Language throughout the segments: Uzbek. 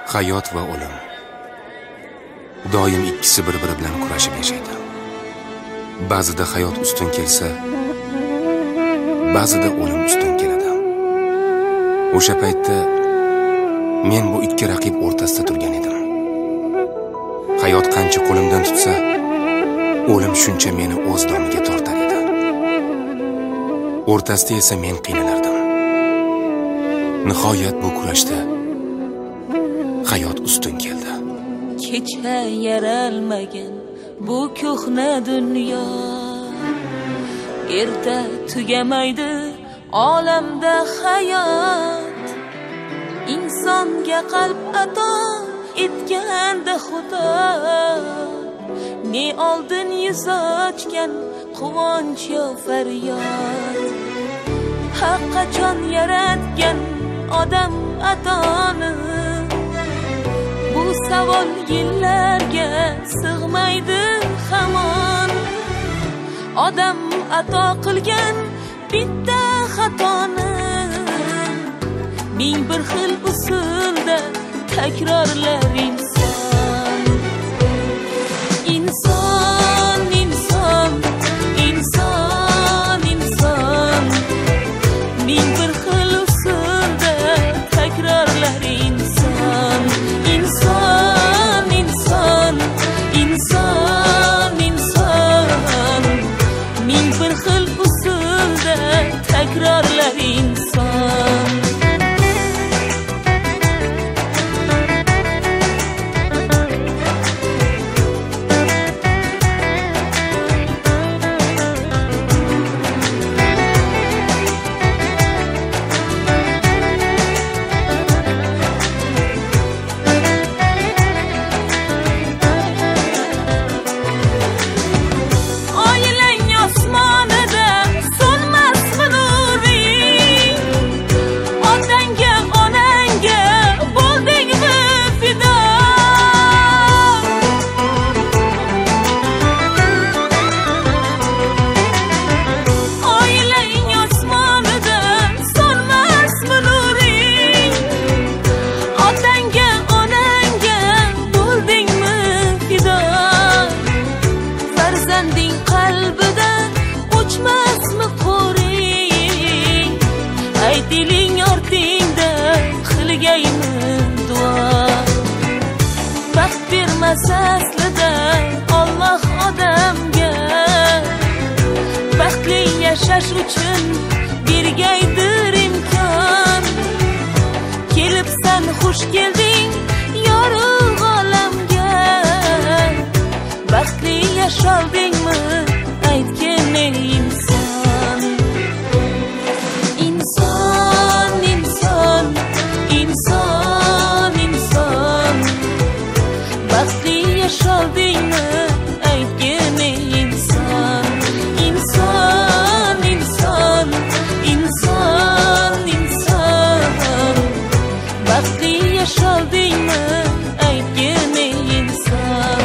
Hayot va o'lim doim ikkisi bir-biri bilan kurashib yashaydi. Ba'zida hayot ustun kelsa, ba'zida o'lim ustun keladi. O'sha paytda men bu ikki raqib o'rtasida turgan edim. Hayot qancha qo'limdan tutsa, o'lim shuncha meni o'z domiga tortar edi. O'rtasida esa men qiynalardim. Nihoyat bu kurashda hayot ustun keldi. Kecha yaralmagan bu ko'hna dunyo, erta tugamaydi olamda hayot. Insonga qalb ato etganda Xudo, ne oldin yuz ochgan quvonch yo faryod. Haq qachon yaratgan odam atoni, bu savol yillarga sig'maydi hamon. Odam ato qilgan bitta xatoni ming bir xil usulda takrorlar inson. Inson, inson, inson, inson, ming bir xil usulda takrorlar inson. Inson, inson, inson, inson, ming bir xil usulda takrorlar inson. Aslida Alloh odamga baxtli yashash uchun bergaydir imkon. Kelibsan, xush kelding yorug' olamga, baxtli yasholdingmi aytgin ey inson. Inson, inson, inson, inson, baxtli yasholdingmi aytgin ey inson. Inson, inson, inson, inson, baxtli yasholdingmi aytgin ey inson.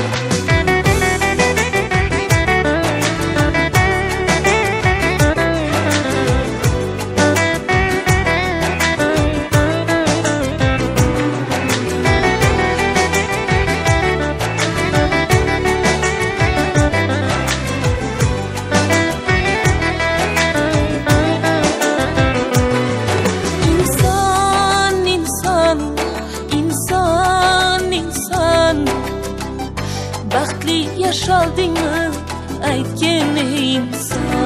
Baxtli yasholdingmi aytgin ey inson.